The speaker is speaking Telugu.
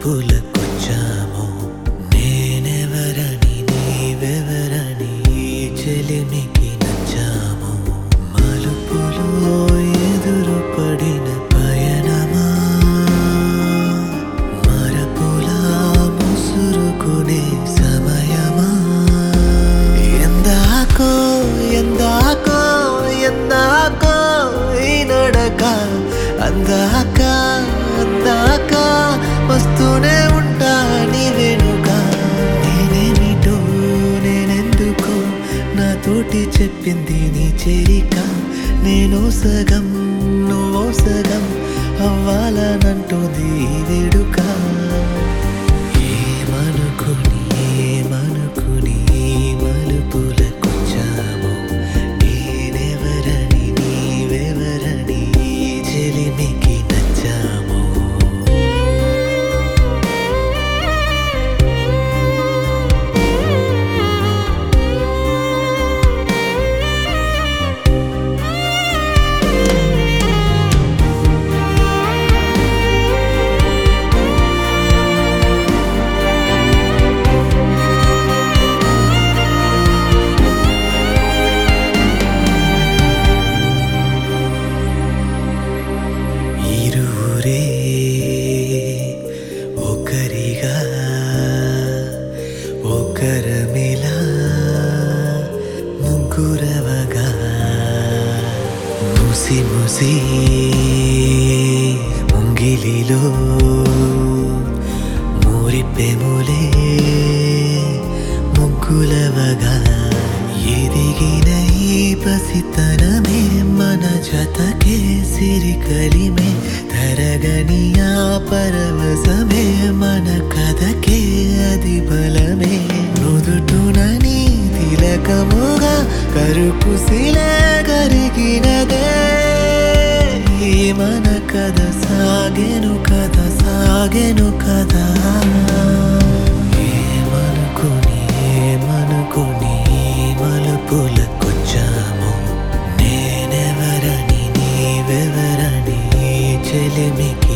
మలుపులకొచ్చాము నేనెవరని నీవెవరని చెలిమికి నచ్చాము మలుపులో ఎదురు పడిన పయనమా మరపులా ముసురుకునే సమయమా ఎందాకో ఎందాకో ఎందాకో ఈ నడక అందాక అందాక వస్తూనే ఉంటా నీ వెనుక నేనేమిటో నేనెందుకో నాతోటి చెప్పింది నీ చేరిక నేను సగం నువ్వో సగం అవ్వాలనంటుంది ఈ వేడుక ఏమనుకుని మలుపులకొచ్చాము నేనెవరని నీవెవరని చెలిమికి నచ్చాము ఇరువురే ఒకరిగా ఒకరమిలా ముగ్గురవగా ముసి ముసి ముంగిలిలో మురిపెములే ముగ్గులవగా ఎదిగిన ఈ పసితనమే మన జతకే సిరికలిమే తరగని ఆ పరవశమే మన కథకే అది బలమే నుదుటునని తిలకముగా కరుకుసిలే కరిగినదే ఈ మన కథ సాగెను కదా ఏమనుకుని మలుపులకొచ్చాము నేనెవరని నీవెవరని చెలిమికి